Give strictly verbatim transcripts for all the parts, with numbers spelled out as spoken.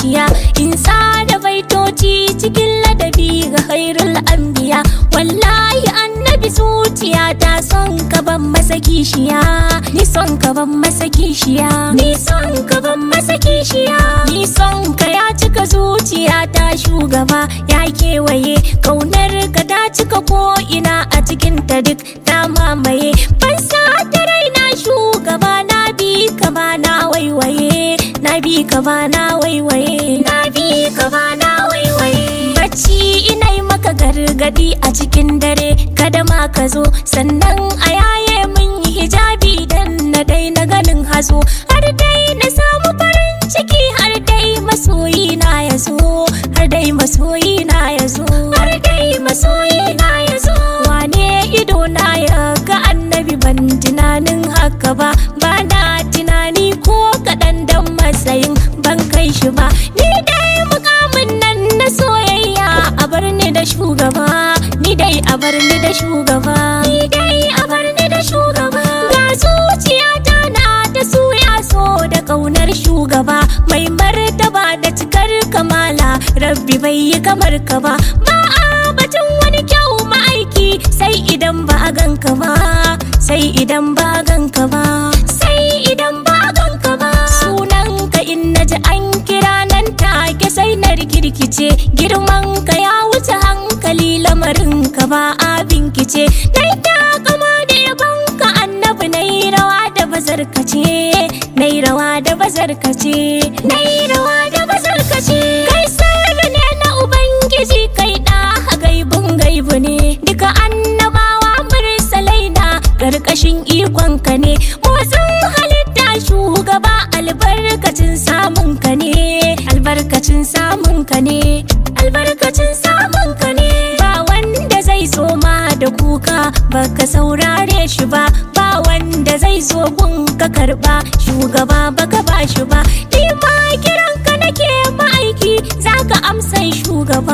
zuciya in da baitoci cikin ladabi ga khairul anbiya. Wallahi annabi zuciya ta son ka ban masa kishiya, ni son ka ban masa kishiya, ni son ka ban masa kishiya, ni son ka ya cika zuciya ta shugaba ya kewaye. Kaunar ka ta cika ko ina a cikin ta duk ta mamaye. Fansa ta raina shugaba na bi ka ba na waiwaye, na bi ka ba na waiwaye, na bi ka ba na waiwaye. Bacci ina yi maka gargadi a cikin dare kada ma ka zo, sannan a yaye mun yi hijabi dan na daina ganin hazo. Har dai na samu farin ciki, har dai masoyi na ya zo, har dai masoyi na ya zo, har dai masoyi na ya zo. Wane ido na ya ga annabi ban tunanin haka ba, ba na tunani ko kaɗan dan matsayin ban kai shi ba. Ni dai mukamin nan na soyayya a bar ni da shugaba, ni dai a bar ni da shugaba, ni dai a bar ni da shugaba. Ga zuciyata na ta suya so da kaunar shugaba mai martaba da cikar kamala, rabbi bai yi kamar ka ba. Ba a batun wani kyau ma'aiki sai idan ba a ganka ba, sai idan ba a ganka ba, sai idan ba a ganka ba. Sunan ka in naji an kira nan take sai na rikirkice, girman ka ya wuce hankali, lamarin ka ba abin kice. Nai ta kama da yabon ka annabi, nai rawa da bazar ka ce, nai rawa da bazar ka ce, nai rawa da bazar ka ce. Kai sirri ne na ubangiji, kai da gaibun gaibu ne, duka annabawa mursalai na karkashin ikon ka ne. Motsin halitta shugaba albarkacin samun ka ne, albarkacin samun ka ne, albarkacin samun ka ne. Ba wanda zai zo ma da kuka baka saurare shi ba, ba wanda zai zo gun ka karba shugaba baka ba shi ba. Ni ma kiran ka nake ma'aiki, zaka amsan shugaba,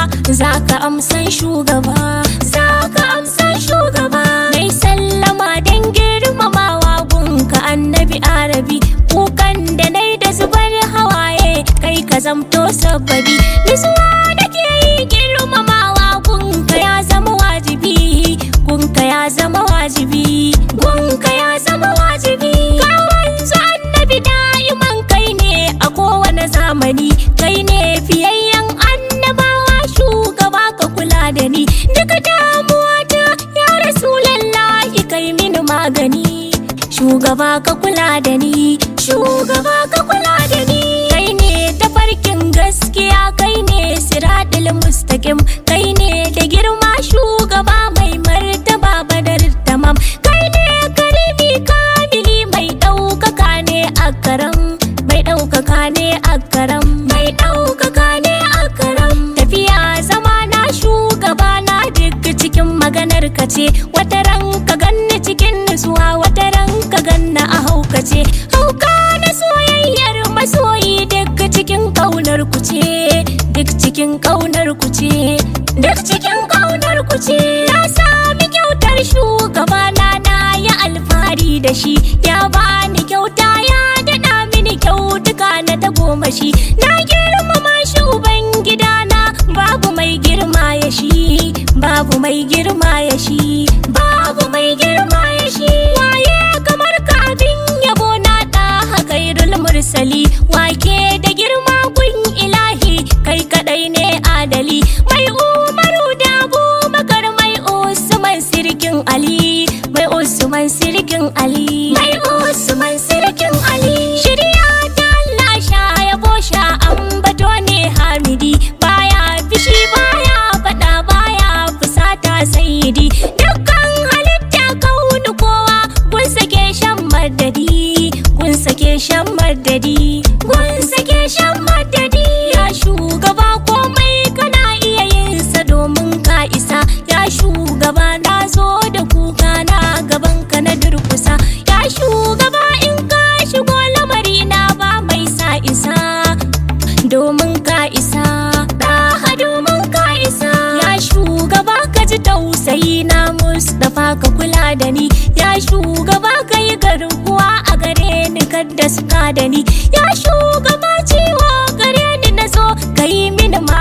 zaka amsan shugaba, zaka amsan shugaba. Mai sallama dan girmamawa gunka annabi arabi, kukan da nai da zubar hawaye kai ka zamto sababi. Nisuwa da ke yi girmamawa gunka ya zama wajibi, gunka ya zama wajibi, gunka ya zama wajibi. Ka wanzu annabi da'iman kai ne a kowane zamani, kai ne fiyayyen annabawa shugaba ka kula da ni. Duka damuwa ta ya rasulallahi kai mini magani, shugaba ka kula da ni, shugaba ka kula da ni. Kai ne tafarkin gaskiya, kai ne siratul mustaqim, kai ne da girma shugaba mai martaba badar tamam. Kai ne karimi kamili mai ɗaukaka ne a karam, mai ɗaukaka ne a karam, mai ɗaukaka ne a karam. Tafiya zama na shugaba na duk cikin maganar ka ce, wata ran ka ganni cikin nutsuwa, wata ran ka ganna a haukace. Hauka na soyayyar masoyi duk cikin kaunar ku ce, duk cikin kaunar ku ce, duk cikin kaunar ku ce. Na sami kyautar shugaba na na ya alfahari da shi, ya bani kyauta ya daɗa mini kyautuka na ta goma shi. Na girmama shi ubangidana, babu mai girma ya shi, babu mai girma ya shi, babu mai girma ya shi. Waye kamar ka abin yabo na da khairul mursali, wake da girma gun ilahi kai kadai ne adali. Mai umaru da abubakar, mai usman sirkin ali, mai usman sirkin ali, mai usman sirkin ali. Shirya ta Allah sha yabo sha ambato ne hamidi, baya fishi baya fada baya fusata sayyidi. Dukkan halitta kaunu kowa gun sake shan madadi, gun sake shan madadi, gun sake shan madadi. Ya shugaba komai kana iya yin sa domin ka isa, ya shugaba na zo da kuka na gaban ka na durkusa. Ya shugaba in ka shigo lamari na ba mai sa isa, domin ka isa, ɗaha domin ka isa. Ya shugaba ka ji tausayi na Mustapha ka kula da ni, ya shugaba ka yi garkuwa a gare ni kadda suka da ni. Ya shugaba ciwo gare ni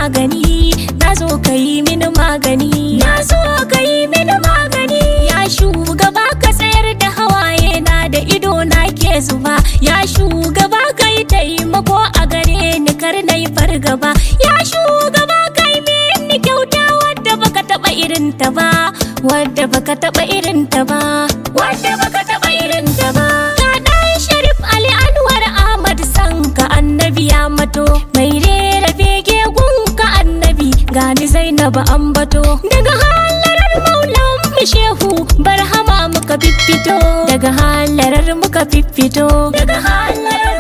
magani, na zo ka yi mini magani, na zo ka yi mini magani. Ya shugaba ka tsayar da hawaye na da ido na ke zuba, ya shugaba ka yi taimako a gare ni kar na yi fargaba, ya shugaba ka yi mini kyauta wadda baka taba irin ta ba, wadda baka taba irin ta ba, wadda baka taba irin ta ba. Ka dan Sharif Ali Anwar Ahmad sanka annabi ya mato, mai rera bege gunka annabi gani Zainab ambato. Daga halarar maulan mu shehu barhama muka fiffito, daga halarar muka fiffito, daga halarar